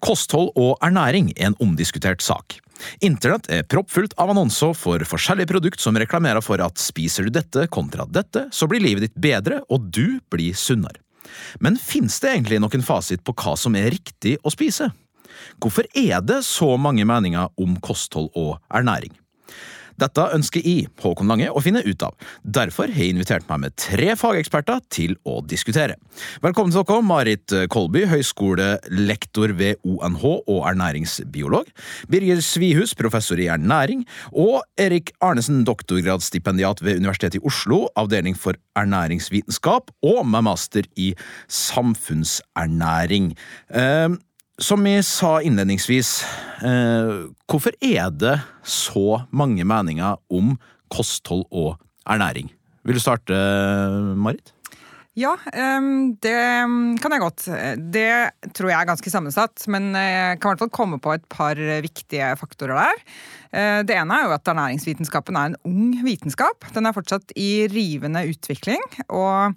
Kosthold og ernæring er en omdiskutert sak. Internett er proppfullt av annonser for forskjellige produkt som reklamerer for at spiser du dette kontra dette, så blir livet ditt bedre og du blir sunnere. Men finnes det egentlig noen fasit på hva som er riktig å spise? Hvorfor er det så mange meninger om kosthold og ernæring? Dette ønsker jeg, Håkon Lange, å finne ut av. Derfor har jeg invitert meg med 3 fageksperter til å diskutere. Velkommen til dere, Marit Kolby, høyskolelektor ved ONH og ernæringsbiolog, Birger Svihus, professor i ernæring, og Erik Arnesen, doktorgradsstipendiat ved Universitetet i Oslo, avdeling for ernæringsvitenskap, og med master i samfunnsernæring. Som jeg sa innledningsvis, hvorfor er det så mange meninger om kosthold og ernæring? Vil du starte, Marit? Ja, det kan jeg godt. Det tror jeg er ganske sammensatt, men jeg kan i hvert fall komme på et par viktige faktorer der. Det ene er jo at ernæringsvitenskapen er en ung vitenskap. Den er fortsatt i rivende utvikling, og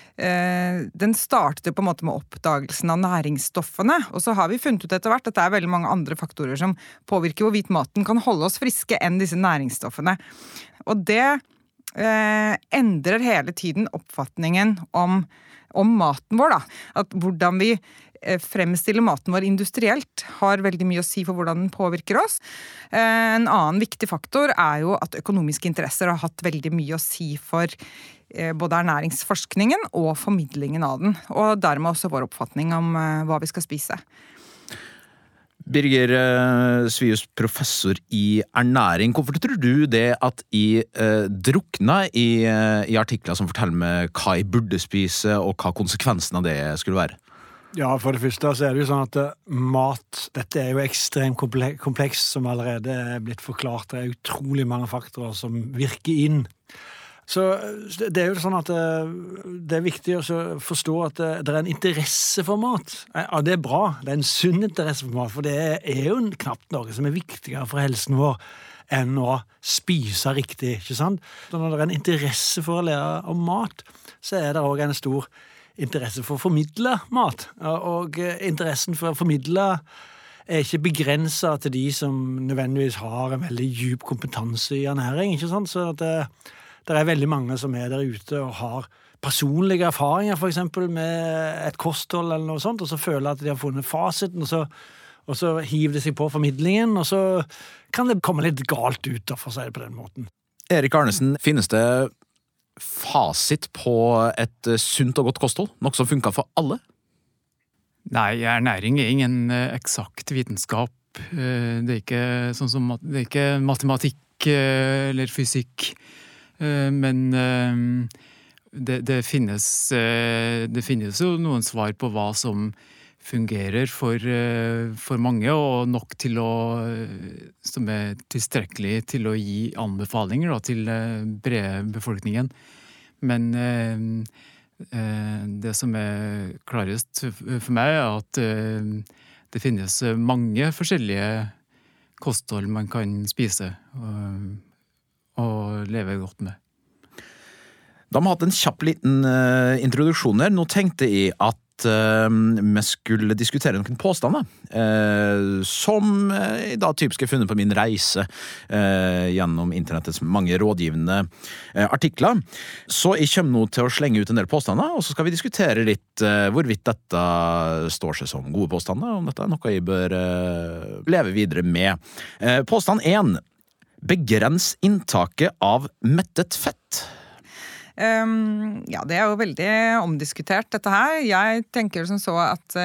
den startet på en måte med oppdagelsen av næringsstoffene, og så har vi funnet ut etter hvert at det er veldig mange andre faktorer som påvirker hvorvidt maten kan holde oss friske enn disse næringsstoffene. Og det endrer hele tiden oppfatningen om maten vår, da. At hvordan vi fremstiller maten vår industrielt har veldig mye å si for hvordan den påvirker oss. En annen viktig faktor er jo at økonomiske interesser har hatt veldig mye å si for både ernæringsforskningen og formidlingen av den, og dermed også vår oppfatning om hva vi skal spise. Birger Svihus, professor i ernæring. Hvorfor tror du det at jeg drukner i artikler som forteller meg hva jeg burde spise, og hva konsekvensen av det skulle være? Ja, for det første så er det jo sånn at mat, dette er jo ekstremt komplekst som allerede er blitt forklart. Det er utrolig mange faktorer som virker inn. Så det er jo sånn at det er viktig å forstå at det er en interesse for mat. Ja, det er bra. Det er en sunn interesse for mat, for det er jo knapt noe som er viktigere for helsen vår enn å spise riktig, ikke sant? Så når det er en interesse for å lære om mat, så er det også en stor interesse for å formidle mat. Og interessen for å formidle er ikke begrenset til de som nødvendigvis har en veldig djup kompetanse i ernæring, ikke sant? Så at det er veldig mange som er der ute og har personlige erfaringer, for eksempel med et kosthold eller noe sånt, og så føler at de har funnet fasiten, og så hiver de seg på formidlingen, og så kan det komme litt galt ut, for å si det på den måten. Erik Arnesen, finnes det fasit på et sunt og godt kosthold? Noe som funker for alle? Nei, ernæring er ingen eksakt vitenskap. Det er ikke sånn som det er ikke matematikk eller fysikk. Men det finnes jo noen svar på hva som fungerer for mange, og nok til som er tilstrekkelig til å gi anbefalinger da, til brede befolkningen. Men det som er klarest for meg er at det finnes mange forskjellige kosthold man kan spise og leve godt med. Da har vi hatt en kjapp liten introduksjon her. Nå tenkte jeg at vi skulle diskutere noen påstander som da typisk er funnet på min reise gjennom internettets mange rådgivende artikler. Så jeg kommer nå til å slenge ut en del påstander, og så skal vi diskutere litt hvorvidt dette står seg som gode påstander, om dette er noe jeg bør leve videre med. Påstand 1. Begrens inntaket av mettet fett. Ja, det er jo veldig omdiskutert dette her. Jeg tenker som så at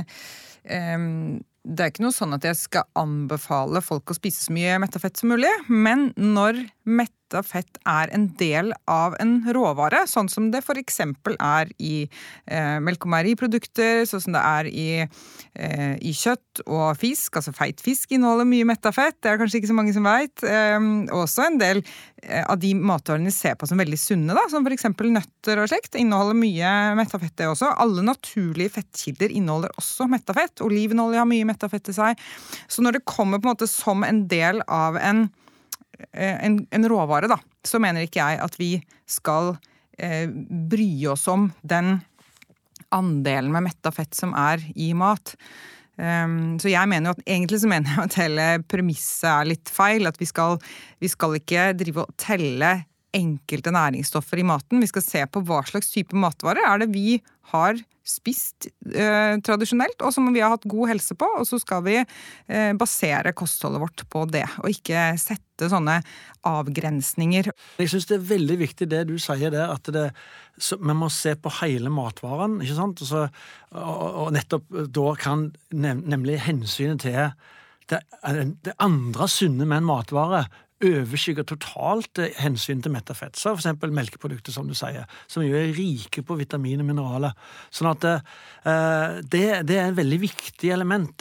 det er ikke noe sånn at jeg skal anbefale folk å spise så mye mettet fett som mulig, men når mettet fett er en del av en råvare, sånn som det for eksempel er i melk- og meieriprodukter, sånn som det er i kjøtt og fisk, altså feit fisk inneholder mye mettet fett, det er kanskje ikke så mange som vet, også en del av de matvarene vi ser på som veldig sunne, da, som for eksempel nøtter og slikt, inneholder mye mettet fett det også. Alle naturlige fettkilder inneholder også mettet fett, olivenolje har mye mettet fett i seg, så når det kommer på en måte som en del av en råvare, da, så mener ikke jeg at vi skal bry oss om den andelen med mettet fett som er i mat. Så jeg mener jo at egentlig så mener jeg at hele premisset litt feil, at vi skal ikke drive og telle enkelte næringsstoffer i maten. Vi skal se på hva slags type matvarer det vi har spist tradisjonelt, og som vi har hatt god helse på, og så skal vi basere kostholdet vårt på det, og ikke sette sånne avgrensninger. Jeg synes det veldig viktig det du sier der, at vi må se på hele matvaren, ikke sant? Og nettopp da kan nemlig hensynet til det andre sunne med en matvare overskygger totalt hensyn til metafett. Så for eksempel melkeprodukter, som du sier, som jo rike på vitamin og mineraler. Sånn at det et veldig viktig element.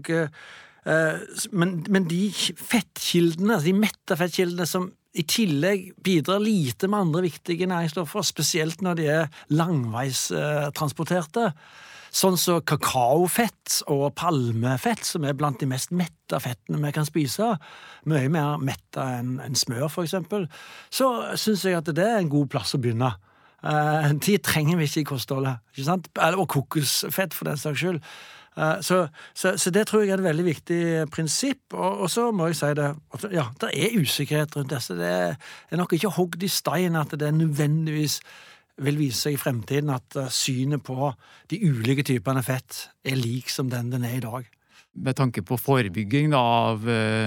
Men de fettkildene, de metafettkildene som i tillegg bidrar lite med andre viktige næringsstoffer, spesielt når de langveistransporterte, sånn som kakaofett og palmefett, som blant de mest metta fettene vi kan spise, mye mer metta enn smør for eksempel, så synes jeg at det en god plass å begynne. De trenger vi ikke i kostholdet, ikke sant? Og kokosfett for den saks skyld. Så det tror jeg et veldig viktig prinsipp, og så må jeg si det, ja, det usikkerhet rundt disse. Det nok ikke hogd i stein at det nødvendigvis vil vise seg i fremtiden at synet på de ulike typene fett lik som den i dag. Med tanke på forebygging av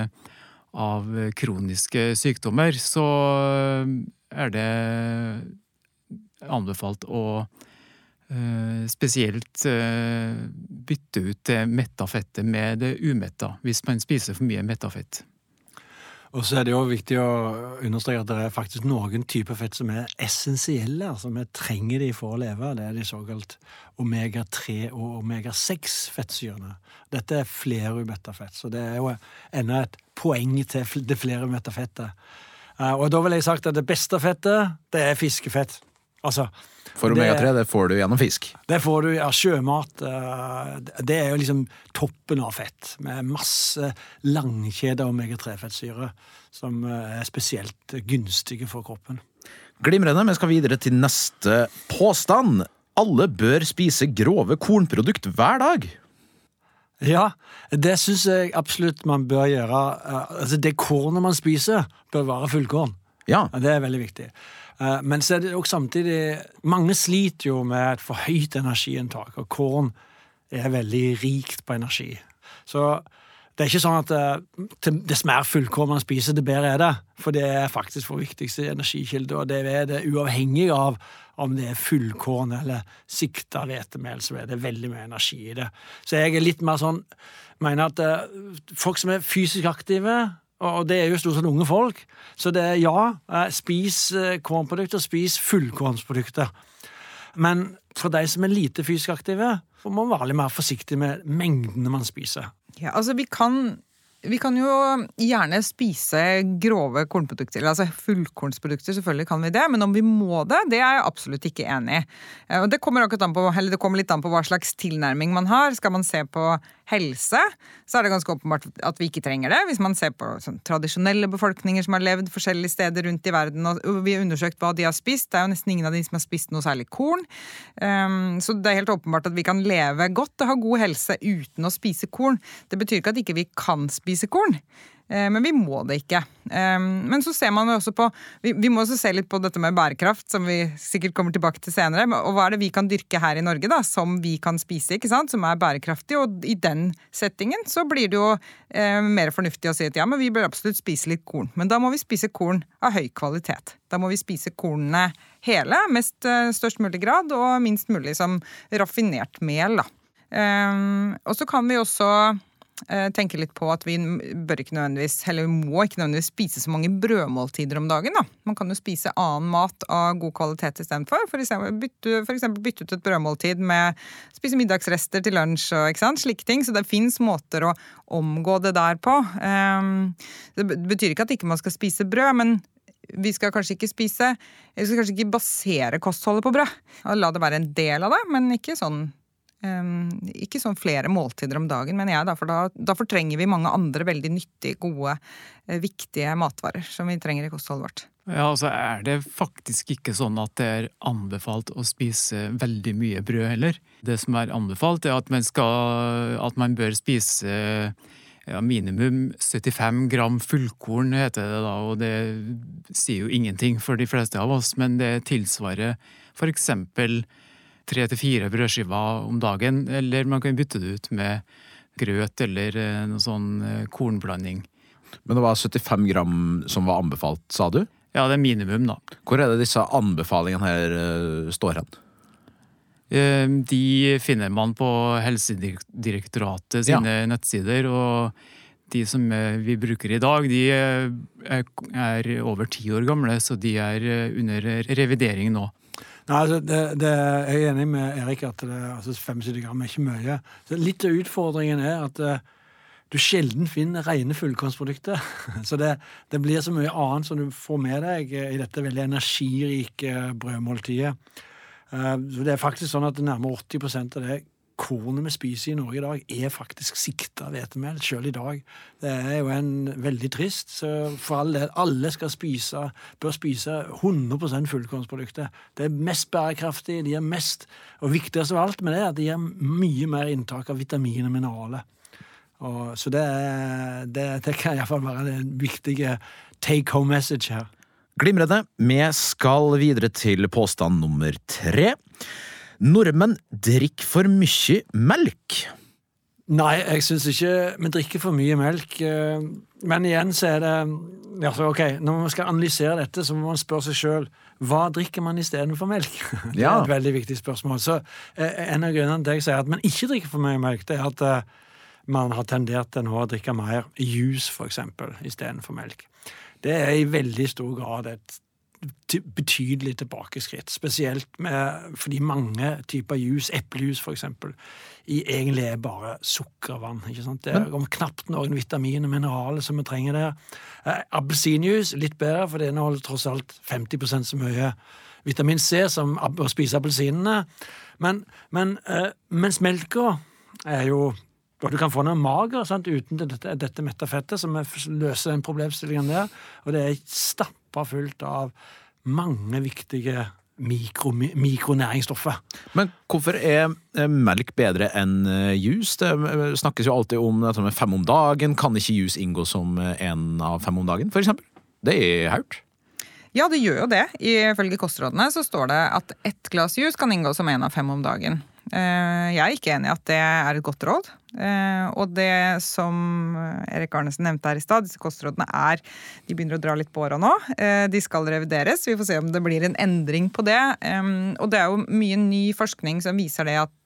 kroniske sykdommer, så det anbefalt å spesielt bytte ut det metta fettet med det umetta, hvis man spiser for mye metta fett. Og så det jo viktig å understreke at det faktisk noen typer fett som essensielle, altså vi trenger de for å leve. Det de såkalt omega-3 og omega-6 fettsyrene. Dette flerumetta fett, så det jo enda et poeng til det flerumetta fettet. Og da vil jeg sagt at det beste fettet, det fiskefett. Altså, for omega-3, det får du gjennom fisk. Det får du, sjømat. Det jo liksom toppen av fett, med masse langkjede omega-3-fettsyre, som spesielt gunstige for kroppen. Glimrende, vi skal videre til neste påstand. Alle bør spise grove kornprodukt hver dag. Ja, det synes jeg absolutt man bør gjøre. Altså, det kornet man spiser bør være fullkorn. Ja. Det veldig viktig. Men så det også samtidig, mange sliter jo med et for høyt energiinntak, og korn veldig rikt på energi. Så det ikke sånn at det mer fullkorn man spiser, det bedre det, for det faktisk vår viktigste energikilde, og det det uavhengig av om det fullkorn eller sikta hvetemel, så det veldig mye energi i det. Så jeg litt mer sånn, mener at folk som fysisk aktive, og det jo stort sett unge folk, så det spis kornprodukter, spis fullkornsprodukter. Men for de som lite fysisk aktive, må man være litt mer forsiktig med mengdene man spiser. Ja, altså vi kan jo gjerne spise grove kornprodukter, altså fullkornsprodukter, selvfølgelig kan vi det, men om vi må det jeg absolutt ikke enig i. Og det kommer litt an på hva slags tilnærming man har. Skal man se på helse, så det ganske åpenbart at vi ikke trenger det. Hvis man ser på tradisjonelle befolkninger som har levd forskjellige steder rundt i verden, og vi har undersøkt hva de har spist, det jo nesten ingen av de som har spist noe særlig korn. Så det helt åpenbart at vi kan leve godt og ha god helse uten å spise korn. Det betyr ikke at ikke vi kan spise korn, men vi må det ikke. Men så ser man jo også på, vi må også se litt på dette med bærekraft, som vi sikkert kommer tilbake til senere, og hva det vi kan dyrke her i Norge da, som vi kan spise, ikke sant, som bærekraftig, og i den settingen så blir det jo mer fornuftig å si at ja, men vi bør absolutt spise litt korn, men da må vi spise korn av høy kvalitet. Da må vi spise kornene hele, størst mulig grad, og minst mulig som raffinert mel da. Og så kan vi også tenke litt på at vi må ikke nødvendigvis spise så mange brødmåltider om dagen da. Man kan jo spise annen mat av god kvalitet i stedet for eksempel bytte ut et brødmåltid med spise middagsrester til lunsj og ikke sant, slike ting, så det finnes måter å omgå det der på. Det betyr ikke at ikke man skal spise brød, men vi skal kanskje ikke basere kostholdet på brød. La det være en del av det, men ikke sånn flere måltider om dagen, men for da fortrenger vi mange andre veldig nyttige, gode, viktige matvarer som vi trenger i kostholdet vårt. Ja, altså det faktisk ikke sånn at det anbefalt å spise veldig mye brød heller. Det som anbefalt at man bør spise minimum 75 gram fullkorn heter det da, og det sier jo ingenting for de fleste av oss, men det tilsvarer for eksempel 3 til 4 brødskiver om dagen, eller man kan bytte det ut med grøt eller noe sånn kornblanding. Men det var 75 gram som var anbefalt, sa du? Ja, det minimum da. Hvor det disse anbefalingene her står hen? De finner man på Helsedirektoratet sine nettsider, og de som vi bruker i dag, de over 10 år gamle, så de under revidering nå. Nei, altså, jeg enig med Erik at 75 gram ikke mye. Så litt av utfordringen at du sjelden finner rene fullkornsprodukter. Så det blir så mye annet som du får med deg i dette veldig energirike brødmåltidet. Så det faktisk sånn at nærmere 80% av det kornet vi spiser i Norge i dag faktisk sikta hvetemel, selv i dag. Det jo veldig trist, så for all del, alle bør spise 100% fullkornsprodukter. Det mest bærekraftige, de mest, og viktigst av alt med det at de gir mye mer inntak av vitaminer og mineraler. Så det kan i hvert fall være det viktige take-home message her. Glimrende. Vi skal videre til påstand nummer 3. Nordmenn drikker for mye melk. Nei, jeg synes ikke vi drikker for mye melk. Men igjen så det ok, når man skal analysere dette, så må man spørre seg selv, hva drikker man i stedet for melk? Det et veldig viktig spørsmål. Så en av grunnene til jeg sier at man ikke drikker for mye melk, det at man har tendert til nå å drikke mer juice, for eksempel, i stedet for melk. Det i veldig stor grad et betydelig tilbakeskritt, spesielt fordi mange typer juice, eplejus for eksempel, egentlig bare sukkervann, ikke sant? Det om knapt noen vitaminer og mineraler som vi trenger der. Appelsinjuice, litt bedre, for det inneholder tross alt 50% så mye vitamin C som å spise appelsinene. Men mens melka jo og du kan få noe mager, sant, uten dette metafettet, som løser den problemstillingen der, og det stappa fullt av mange viktige mikronæringsstoffer. Men hvorfor melk bedre enn juice? Det snakkes jo alltid om dette med 5 om dagen. Kan ikke juice inngå som 1 av 5 om dagen, for eksempel? Det hørt. Ja, det gjør jo det. Ifølge kostrådene så står det at 1 glass juice kan inngå som 1 av 5 om dagen. Jeg ikke enig i at det et godt råd. Og det som Erik Arnesen nevnte her i stad, disse kostrådene de begynner å dra litt på åra nå. De skal revideres. Vi får se om det blir en endring på det. Og det jo mye ny forskning som viser det at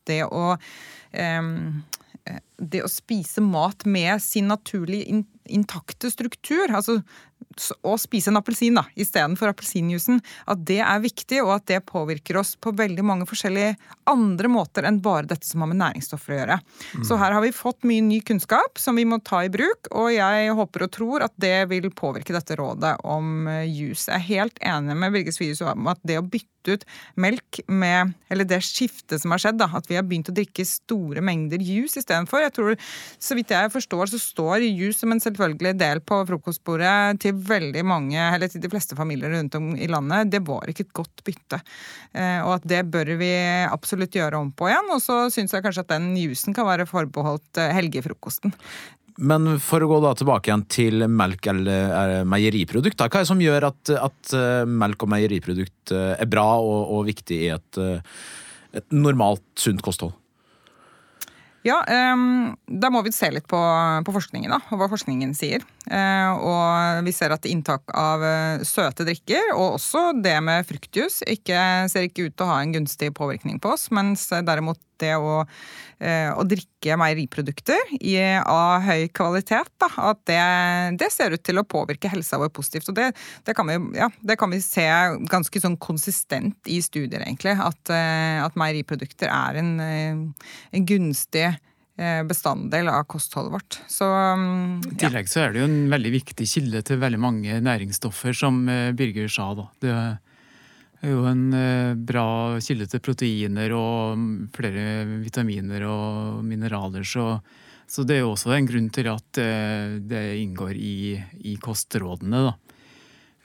det å spise mat med sin naturlige intakte struktur, altså å spise en appelsin da, i stedet for appelsinjuicen, at det viktig, og at det påvirker oss på veldig mange forskjellige andre måter enn bare dette som har med næringsstoffer å gjøre. Så her har vi fått mye ny kunnskap som vi må ta i bruk, og jeg håper og tror at det vil påvirke dette rådet om juice. Jeg helt enig med Birgit Svius om at det å bytte ut melk med, eller det skiftet som har skjedd da, at vi har begynt å drikke store mengder juice i stedet for. Jeg tror, så vidt jeg forstår, så står juice som en selvfølgelig del på frokostbordet til veldig mange, eller til de fleste familier rundt om i landet. Det var ikke et godt bytte. Og at det bør vi absolutt gjøre om på igjen. Og så synes jeg kanskje at den juicen kan være forbeholdt helgefrokosten. Men for å gå da tilbake igjen til melk eller meieriprodukter, hva det som gjør at melk og meieriprodukt bra og viktig i et normalt, sunt kosthold? Ja, da må vi se litt på forskningen da, og hva forskningen sier. Og vi ser at inntak av søte drikker, og også det med fruktjus, ser ikke ut til å ha en gunstig påvirkning på oss, mens derimot det å drikke meieriprodukter av høy kvalitet, da, at det ser ut til å påvirke helsa vår positivt. Og det kan vi se ganske sånn konsistent i studier, egentlig, at meieriprodukter en gunstig bestanddel av kostholdet vårt. Så, I tillegg så det jo en veldig viktig kilde til veldig mange næringsstoffer, som Birger sa da. Det jo en bra kilde til proteiner og flere vitaminer og mineraler, så det jo også en grunn til at det inngår i kostrådene da.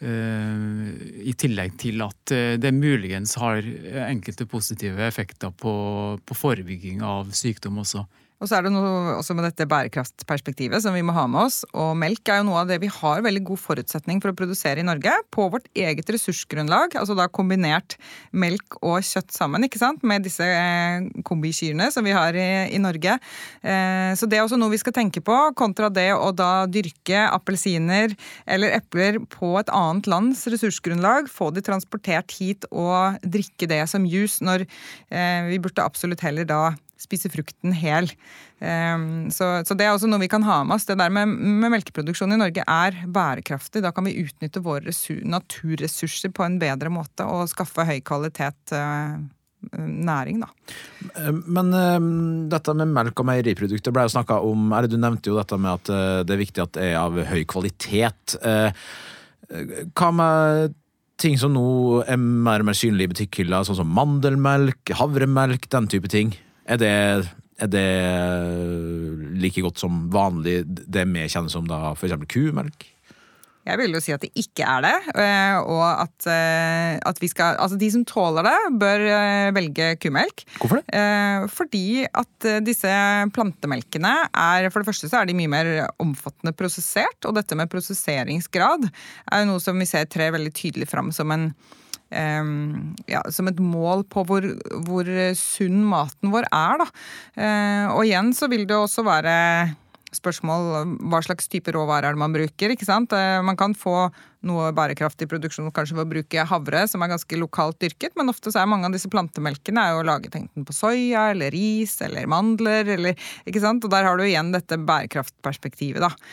I tillegg til at det muligens har enkelte positive effekter på forebygging av sykdom også. Og så det noe også med dette bærekraftperspektivet som vi må ha med oss. Og melk jo noe av det vi har veldig god forutsetning for å produsere i Norge på vårt eget ressursgrunnlag, altså da kombinert melk og kjøtt sammen, ikke sant? Med disse kombikyrene som vi har i Norge. Så det også noe vi skal tenke på, kontra det å da dyrke appelsiner eller epler på et annet lands ressursgrunnlag, få de transportert hit og drikke det som juice, når vi burde absolutt heller da spise frukten hel. Så det også noe vi kan ha med oss. Det der med melkeproduksjon i Norge bærekraftig. Da kan vi utnytte våre naturressurser på en bedre måte og skaffe høy kvalitet næring, da. Men dette med melk og meieriprodukter ble jo snakket om, eller du nevnte jo dette med at det viktig at det av høy kvalitet. Hva med ting som nå mer og mer synlig i butikkhylla, sånn som mandelmelk, havremelk, den type ting? Er det like godt som vanlig det vi kjenner som da for eksempel kumelk? Jeg vil jo si at det ikke det, og at vi skal, altså de som tåler det bør velge kumelk. Hvorfor det? Fordi at disse plantemelkene for det første så de mye mer omfattende prosessert, og dette med prosesseringsgrad jo noe som vi ser trer veldig tydelig fram som som et mål på hvor sunn maten vår da. Og igjen så vil det også være spørsmål hva slags type råvarer det man bruker, ikke sant? Man kan få noe bærekraftig produksjon kanskje ved å bruke havre, som ganske lokalt dyrket, men ofte så mange av disse plantemelkene jo laget enten på soya, eller ris, eller mandler, eller, ikke sant? Og der har du igjen dette bærekraftperspektivet, da.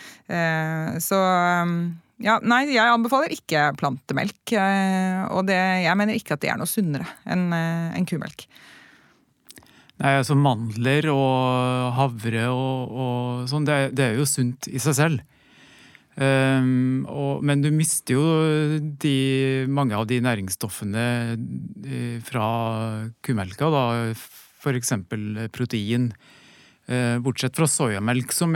Ja, nei, jeg anbefaler ikke plantemelk, og jeg mener ikke at det noe sunnere enn kumelk. Nei, altså mandler og havre og sånn, det jo sunt i seg selv. Men du mister jo mange av de næringsstoffene fra kumelka, da, for eksempel protein. Bortsett fra sojamelk, som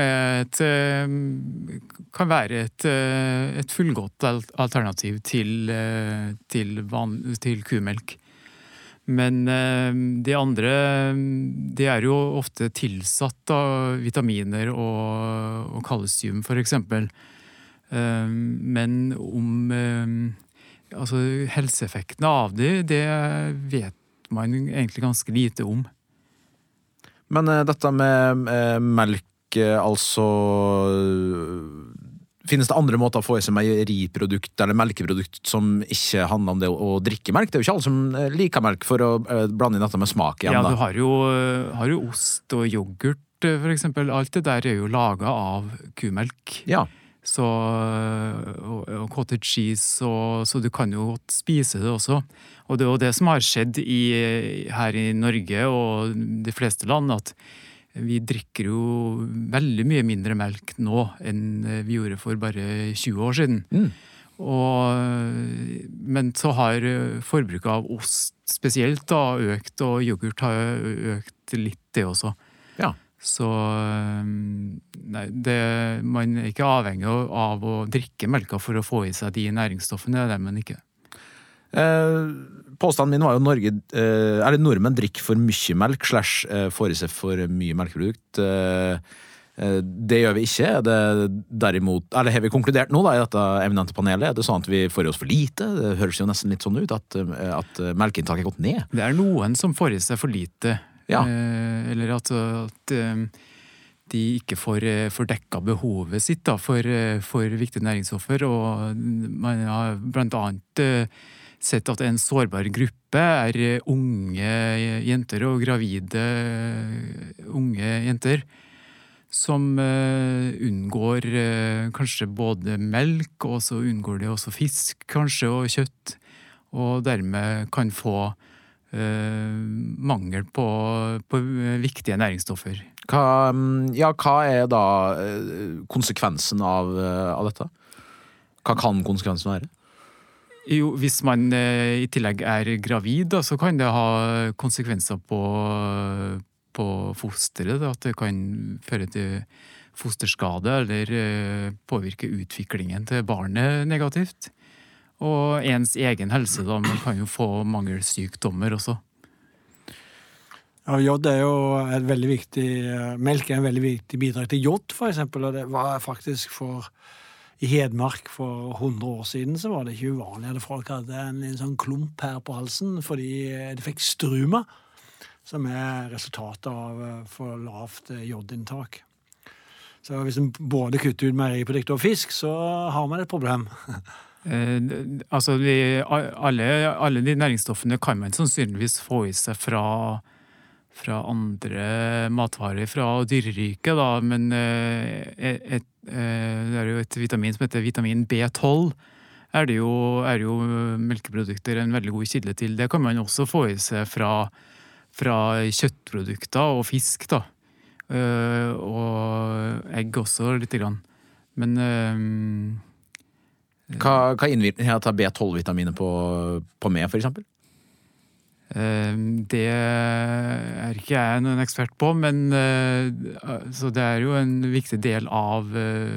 kan være et fullgodt alternativ til kumelk. Men de andre, de jo ofte tilsatt av vitaminer og kalsium, for eksempel. Men altså helseeffektene av det vet man egentlig ganske lite om. Men dette med melk, altså finnes det andre måter å få i seg meieriprodukt eller melkeprodukt som ikke handler om det å drikke melk? Det jo ikke alle som liker melk for å blande inn dette med smak igjen. Ja, du har jo ost og yoghurt, for eksempel. Alt det der jo laget av kumelk. Ja. Så, og cottage cheese, så du kan jo godt spise det også. Og det jo det som har skjedd her i Norge og de fleste land, at vi drikker jo veldig mye mindre melk nå enn vi gjorde for bare 20 år siden. Men så har forbruket av ost spesielt da økt, og yoghurt har økt litt det også. Ja. Så nei, man ikke avhengig av å drikke melka for å få i seg de næringsstoffene, det man ikke. Påstanden min var jo nordmenn drikker for mye melk / får i seg for mye melkeprodukt. Det gjør vi ikke. Det derimot, eller har vi konkludert nå da, i dette eminente panelet? Det sånn at vi får i oss for lite? Det høres jo nesten litt sånn ut at melkeinntaket har gått ned. Det noen som får i seg for lite. Ja. Eller at de ikke får dekka behovet sitt da, for viktige næringsstoffer, og man har blant annet sett at en sårbar gruppe unge jenter og gravide unge jenter som unngår kanskje både melk, og så unngår de også fisk kanskje, og kjøtt, og dermed kan få mangel på viktige næringsstoffer. Hva da konsekvensen av dette? Hva kan konsekvensen være? Jo, hvis man i tillegg gravid, da, så kan det ha konsekvenser på fosteret, da, at det kan føre til fosterskade eller påvirke utviklingen til barnet negativt. og ens egen helse da, man kan jo få mangelsykdommer også. Ja, jod er jo et veldig viktig, melk er en veldig viktig bidrag til jod, for eksempel, og det var faktisk i Hedmark for 100 år siden så var det ikke uvanlig at folk hadde en sånn klump her på halsen fordi de fikk struma, som er resultatet av for lavt jodinntak. Så hvis man både kutter ut meieriprodukter og fisk, så har man et problem. Altså, alle de næringsstoffene kan man sannsynligvis få i seg fra andre matvarer fra dyreriket, da, men det er jo et vitamin som heter vitamin B12, er jo melkeprodukter en veldig god kilde til. Det kan man også få i seg fra kjøttprodukter og fisk, da. Og egg også litt grann. Men Hva innvirkning har B12-vitaminer på meg, for eksempel? Det er ikke jeg noen ekspert på, men så det er jo en viktig del av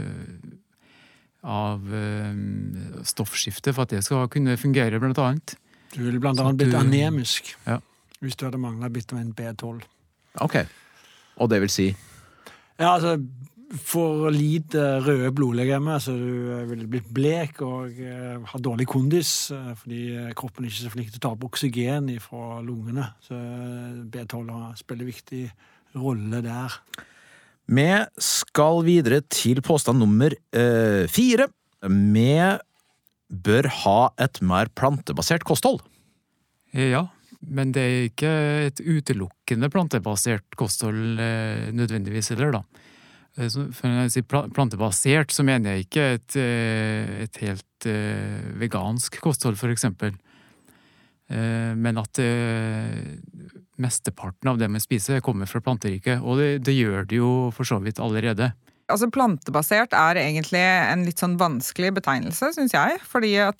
stoffskiftet for at det skal kunne fungere, blant annet. Du ville blant annet blitt anemisk, ja. Hvis du hadde manglet vitamin B12. Ok, og det vil si? Ja, altså, for lite røde blodlegemer, så du vil bli blek og ha dårlig kondis, fordi kroppen ikke er så flink til å ta opp oksygen fra lungene. Så B12 spiller viktig rolle der. Vi skal videre til påstand nummer 4. Vi bør ha et mer plantebasert kosthold. Ja, men det er ikke et utelukkende plantebasert kosthold nødvendigvis heller, da. For når jeg sier plantebasert, så mener jeg ikke et helt vegansk kosthold, for eksempel. Men at mesteparten av det man spiser kommer fra planteriket, og det gjør det jo for så vidt allerede. Altså plantebasert er egentlig en litt sånn vanskelig betegnelse, synes jeg, fordi at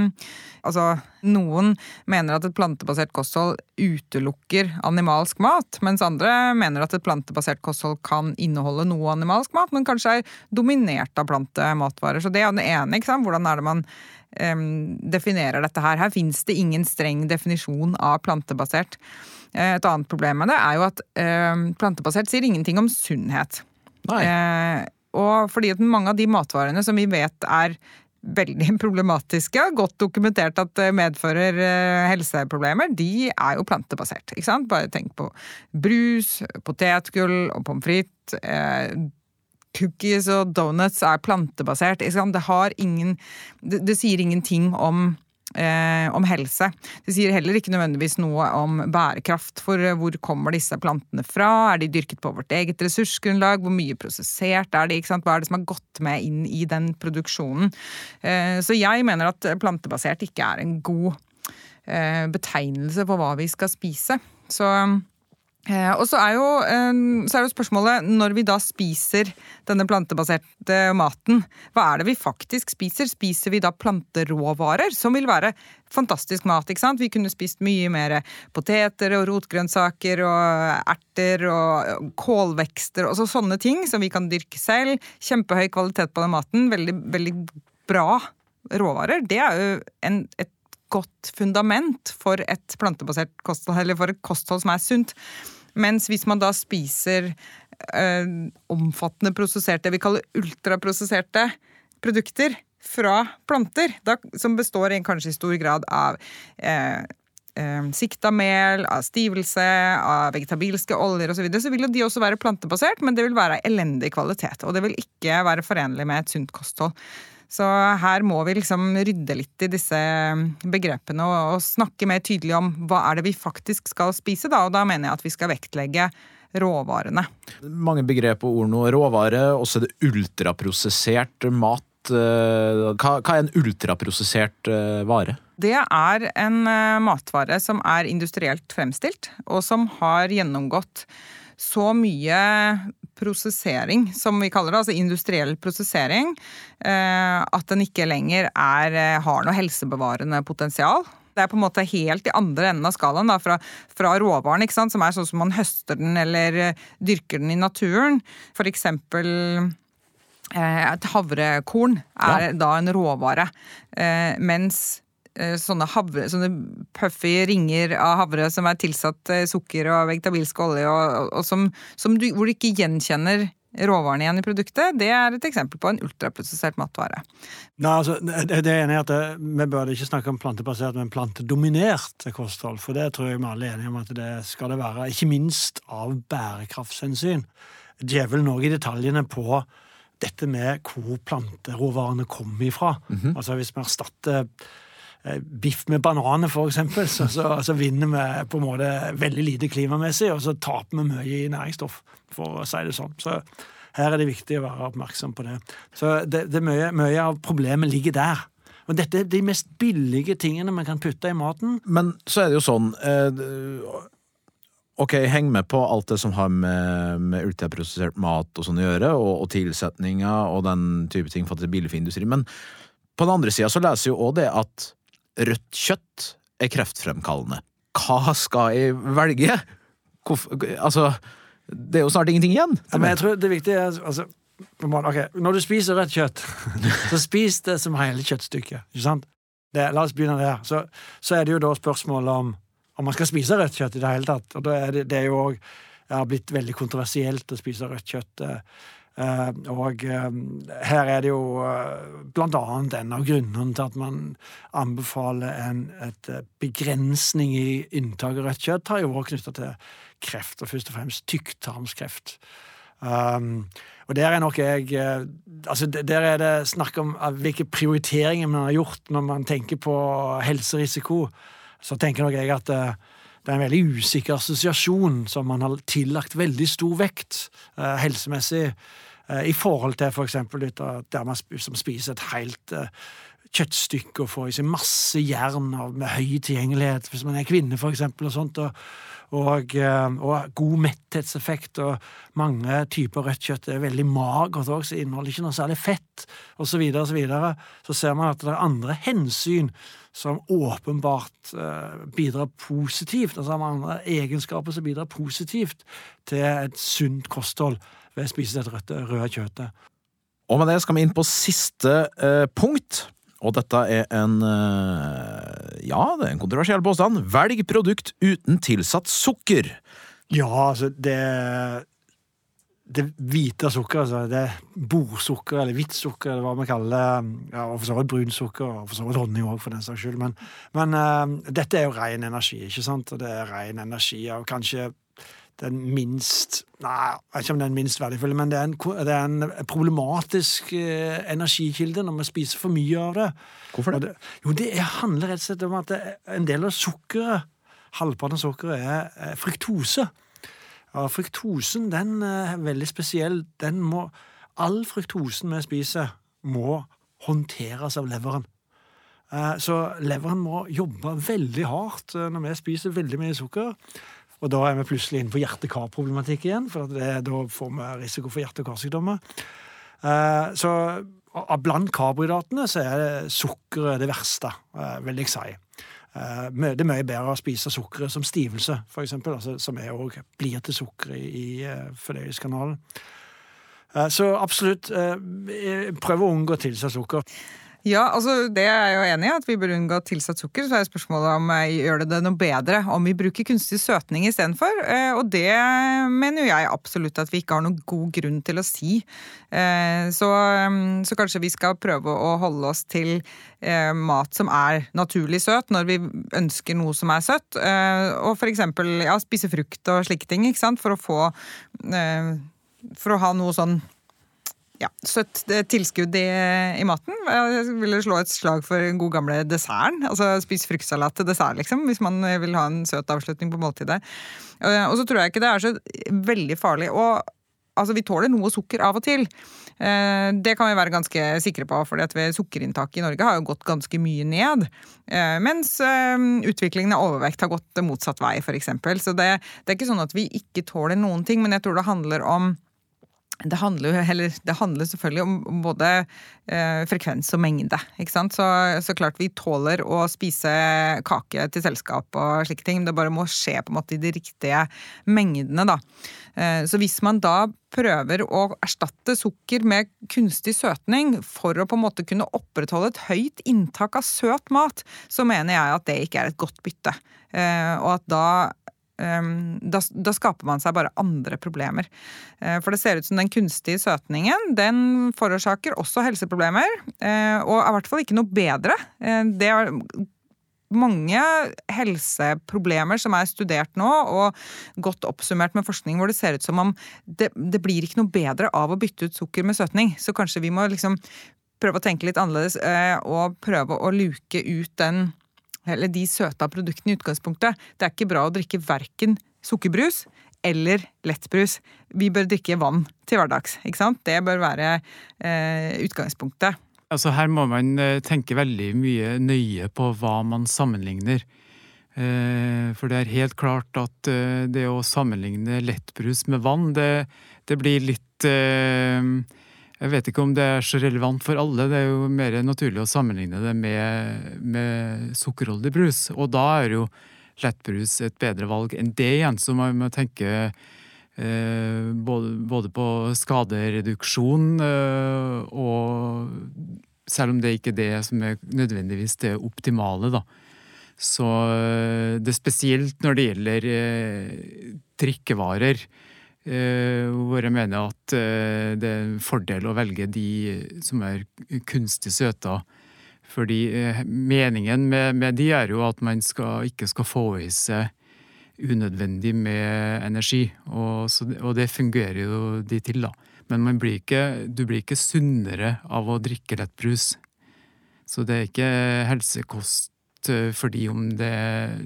noen mener at et plantebasert kosthold utelukker animalsk mat, mens andre mener at et plantebasert kosthold kan inneholde noe animalsk mat, men kanskje er dominert av plantematvarer. Så det er den ene, ikke sant? Hvordan er det man definerer dette her? Her finnes det ingen streng definisjon av plantebasert. Et annet problem med det er jo at plantebasert sier ingenting om sunnhet. Og fordi at mange av de matvarene som vi vet er veldig problematiske, godt dokumentert at medfører helseproblemer, de er jo plantebasert, ikke sant? Bare tenk på brus, potetgull og pommes frites, cookies og donuts er plantebasert, ikke sant? Det sier ingenting om helse. Det sier heller ikke nødvendigvis noe om bærekraft, for hvor kommer disse plantene fra? Er de dyrket på vårt eget ressursgrunnlag? Hvor mye prosessert er de? Ikke sant? Hva er det som har gått med inn i den produksjonen? Så jeg mener at plantebasert ikke er en god betegnelse på hva vi skal spise. Og så er jo spørsmålet, når vi da spiser denne plantebaserte maten, hva er det vi faktisk spiser? Spiser vi da planteråvarer, som vil være fantastisk mat, ikke sant? Vi kunne spist mye mer poteter og rotgrønnsaker og erter og kålvekster og sånne ting som vi kan dyrke selv. Kjempehøy kvalitet på den maten, veldig, veldig bra råvarer. Det er jo et godt fundament for et plantebasert kosthold, eller for et kosthold som er sunt. Mens hvis man da spiser omfattende prosesserte, det vi kaller ultraprosesserte produkter fra planter, som består kanskje i stor grad av sikta mel, av stivelse, av vegetabilske oljer og så videre, så vil jo de også være plantebasert, men det vil være elendig kvalitet, og det vil ikke være forenlig med et sunt kosthold. Så her må vi liksom rydde litt i disse begrepene og snakke mer tydelig om hva er det vi faktisk skal spise da, og da mener jeg at vi skal vektlegge råvarene. Mange begrep og ord nå, råvare, også det ultraprosessert mat. Hva er en ultraprosessert vare? Det er en matvare som er industrielt fremstilt, og som har gjennomgått så mye prosessering, som vi kaller det, altså industriell prosessering, at den ikke lenger har noe helsebevarende potensial. Det er på en måte helt i andre enden av skalaen da, fra råvaren, ikke sant, som er sånn som man høster den eller dyrker den i naturen. For eksempel et havrekorn da en råvare, mens sånne puffy ringer av havre som tilsatt sukker og vegetabilsk olje, og hvor du ikke gjenkjenner råvaren igjen i produktet, det et eksempel på en ultraprosessert matvare. Nei, altså, det ene at vi bør ikke snakke om plantebasert, men plantedominert kosthold, for det tror jeg vi alle enige om at det skal det være, ikke minst av bærekraftshensyn. Djevelen også i detaljene på dette med hvor planteråvarene kommer ifra. Altså hvis vi erstatter biff med bananer for eksempel, så vinner vi på en måte veldig lite klimamessig, og så taper vi mye i næringsstoff, for å si det sånn. Så her det viktig å være oppmerksom på det. Så det mye av problemet ligger der. Og dette de mest billige tingene man kan putte i maten. Men så det jo sånn, ok, heng med på alt det som har med ultraprosessert mat og sånn å gjøre, og tilsetninger og den type ting for at det billig for industri, men på den andre siden så leser jo også det at rødt kjøtt kreftfremkallende. Hva skal jeg velge? Altså, det jo snart ingenting igjen. Ja, men jeg tror det viktige altså, når du spiser rødt kjøtt, så spis det som hele kjøttstykket, ikke sant? La oss begynne der. Så det jo da spørsmål om man skal spise rødt kjøtt i det hele tatt. Og da det jo også blitt veldig kontroversielt å spise rødt kjøtt. Og her det jo blant annet en av grunnene til at man anbefaler et begrensning i inntak av rødt kjøtt har jo vært knyttet til kreft, og først og fremst tykktarmskreft. Og der nok altså der det snakk om hvilke prioriteringer man har gjort når man tenker på helserisiko, så tenker nok jeg at det en veldig usikker assosiasjon som man har tillagt veldig stor vekt helsemessig i forhold til for eksempel der man som spiser et helt kjøttstykke og får i seg masse jern med høy tilgjengelighet hvis man kvinne for eksempel og sånt, og god metthetseffekt, og mange typer rødt kjøtt veldig magert også, inneholder ikke noe særlig fett, og så videre, så ser man at det andre hensyn som åpenbart bidrar positivt, altså andre egenskaper som bidrar positivt til et sunt kosthold ved å spise dette røde kjøttet. Og med det skal vi inn på siste punkt, og dette en det en kontroversiell påstand. Velg produkt uten tilsatt sukker. Ja, altså det hvite sukker, altså det bordsukker eller hvitt sukker, eller hva man kaller det, og for så vidt brunsukker, og for så vidt honning også for den saks skyld, men dette jo ren energi, ikke sant? Og det ren energi, og kanskje den minst, jeg vet ikke om den minst verdifulle, men det en problematisk energikilde når man spiser for mye av det. Hvorfor det? Det handler rett og slett om at en del av sukkeret, halvparten av sukkeret fruktose. Ja, fruktosen, den veldig spesiell. All fruktosen vi spiser må håndteres av leveren. Så leveren må jobbe veldig hardt når vi spiser veldig mye sukker. Og da vi plutselig inne på hjerte-kar-problematikk igjen, for da får vi risiko for hjerte- og karsykdommer. Så blant karbohydratene så det sukkeret det verste, vil jeg si. Det mye bedre å spise sukkeret som stivelse, for eksempel, altså, som også blir til sukker i fordøyelseskanalen. Så absolutt, prøv å unngå tilsatt sukker. Ja, altså det jeg jo enig i, at vi bør unngå tilsatt sukker, så spørsmålet om gjør det noe bedre, om vi bruker kunstig søtning i stedet for, og det mener jeg absolutt at vi ikke har noen god grunn til å si. Så kanskje vi skal prøve å holde oss til mat som naturlig søt, når vi ønsker noe som søtt, og for eksempel spise frukt og slike ting, ikke sant, for å ha noe sånn søtt tilskudd i maten. Jeg vil slå et slag for en god gamle desserten. Altså spise fruktsalat til dessert, liksom, hvis man vil ha en søt avslutning på måltidet. Og så tror jeg ikke det så veldig farlig. Og altså, vi tåler noe sukker av og til. Det kan vi være ganske sikre på, fordi at sukkerinntaket i Norge har jo gått ganske mye ned. Mens utviklingen av overvekt har gått motsatt vei, for eksempel. Så det ikke sånn at vi ikke tåler noen ting, men jeg tror det handler om Det handler selvfølgelig om både frekvens og mengde, ikke sant? Så klart vi tåler å spise kake til selskap og slike ting, det bare må skje på en måte i de riktige mengdene da. Så hvis man da prøver å erstatte sukker med kunstig søtning for å på en måte kunne opprettholde et høyt inntak av søt mat, så mener jeg at det ikke et godt bytte. Og at da skaper man seg bare andre problemer. For det ser ut som den kunstige søtningen, den forårsaker også helseproblemer, og i hvert fall ikke noe bedre. Det mange helseproblemer som studert nå, og godt oppsummert med forskning, hvor det ser ut som om det blir ikke noe bedre av å bytte ut sukker med søtning. Så kanskje vi må liksom prøve å tenke litt annerledes, og prøve å luke ut eller de søta produktene i utgangspunktet. Det ikke bra å drikke hverken sukkerbrus eller lettbrus. Vi bør drikke vann til hverdags, ikke sant? Det bør være utgangspunktet. Altså her må man tenke veldig mye nøye på hva man sammenligner. For det helt klart at det å sammenligne lettbrus med vann, det blir litt... Jeg vet ikke om det så relevant for alle, det jo mer naturlig å sammenligne det med sukkerholdig brus, og da jo lettbrus et bedre valg enn det igjen, så man må tenke både på skadereduksjon, og selv om det ikke det som nødvendigvis det optimale da. Så det spesielt når det gjelder drikkevarer, hvor jeg mener at det en fordel å velge de som kunstig søta, fordi meningen med de jo at man ikke skal få i seg unødvendig med energi, og det fungerer jo de til da. Men du blir ikke sunnere av å drikke lettbrus. Så det ikke helsekost fordi om det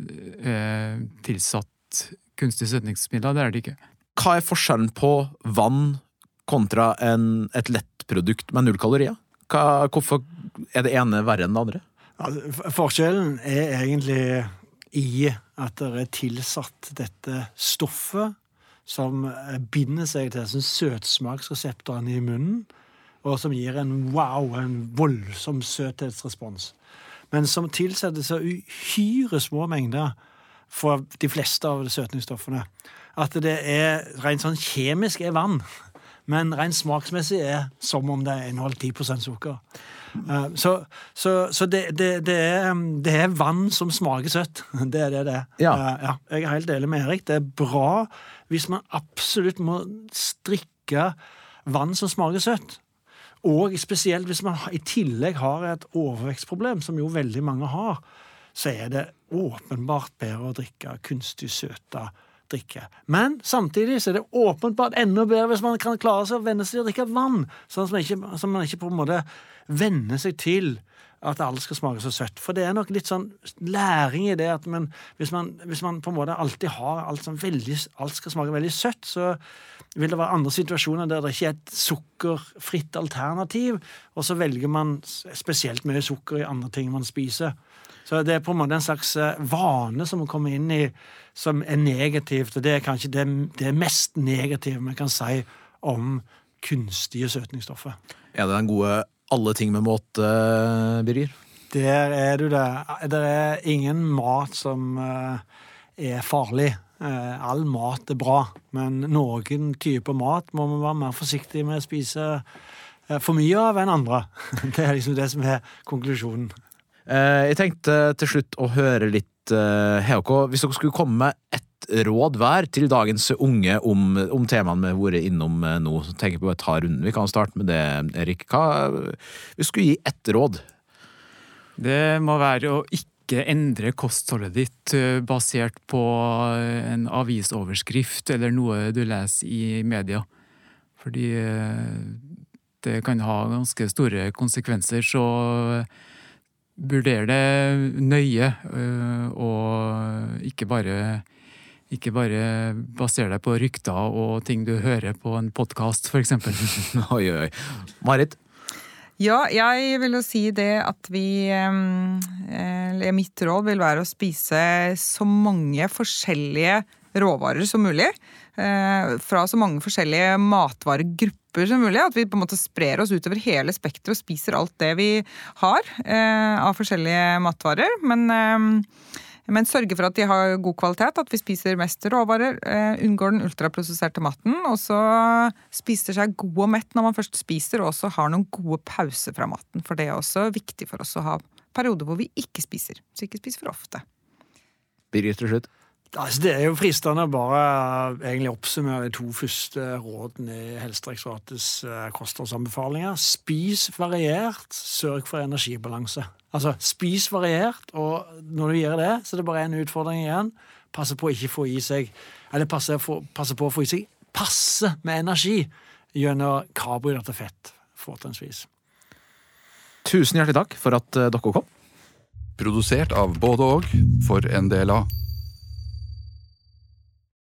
tilsatt kunstig søtningsmidler, det det ikke. Hva forskjellen på vann kontra et lettprodukt med 0 kalorier? Hvorfor det ene verre enn det andre? Ja, forskjellen egentlig i at det tilsatt dette stoffet som binder seg til søtsmaksreseptorene i munnen, og som gir en voldsom søthetsrespons. Men som tilsetter så uhyre små mengder for de fleste av de søtningsstoffene, at det rent sånn kjemisk vann, men rent smaksmessig som om det inneholder 10% sukker. Så det vann som smaker søtt. Det det. Ja. Ja, jeg helt enig med Erik. Det bra hvis man absolutt må strikke vann som smaker søtt. Og spesielt hvis man i tillegg har et overvekstproblem, som jo veldig mange har, så det åpenbart bedre å drikke kunstig søta drikke. Men samtidig så det åpenbart enda bedre hvis man kan klare seg å venne seg til å drikke vann, sånn at man ikke på en måte venner seg til at alt skal smake så søtt. For det nok litt sånn læring i det at hvis man på en måte alltid har alt skal smake veldig søtt, så vil det være andre situasjoner der det ikke et sukkerfritt alternativ, og så velger man spesielt mye sukker i andre ting man spiser. Så det på en måte en slags vane som man kommer inn i, som negativt, og det kanskje det mest negative man kan si om kunstige søtningsstoffer. Det den gode alle ting med måte, Birger? Der du det. Det ingen mat som farlig. All mat bra, men noen typer mat må man være mer forsiktig med å spise for mye av enn andre. Det liksom det som konklusjonen. Jeg tenkte til slutt å høre litt HK, hvis dere skulle komme med et råd hver til dagens unge om temaene vi har vært innom nå, så tenker jeg på å ta runden. Vi kan starte med det, Erik. Vi skulle gi ett råd. Det må være å ikke endre kostholdet ditt basert på en avisoverskrift eller noe du leser i media. Fordi det kan ha ganske store konsekvenser, så vurder det nøye, og ikke bare baser deg på rykter og ting du hører på en podcast, for eksempel. Oi. Marit? Ja, jeg vil jo si det at mitt råd vil være å spise så mange forskjellige råvarer som mulig. fra så mange forskjellige matvaregrupper som mulig, at vi på en måte sprer oss utover hele spektret og spiser alt det vi har av forskjellige matvarer, men sørge for at de har god kvalitet, at vi spiser mest råvarer, unngår den ultraprosesserte maten, og så spiser seg god og mett når man først spiser, og også har noen gode pauser fra maten, for det er også viktig for oss å ha perioder hvor vi ikke spiser, så ikke spiser for ofte. Birgit til slutt. Altså, det er jo fristende å bare egentlig oppsummere de 2 første rådene i Helsedirektoratets kostholdsanbefalinger. Spis variert, sørg for energibalanse. Altså, spis variert, og når du gjør det, så er det bare en utfordring igjen. Passe på å ikke få i seg, eller passe på å få i seg passe med energi gjennom karbohydrater og fett, fortrinnsvis. Tusen hjertelig takk for at dere kom. Produsert av både og for NDLA.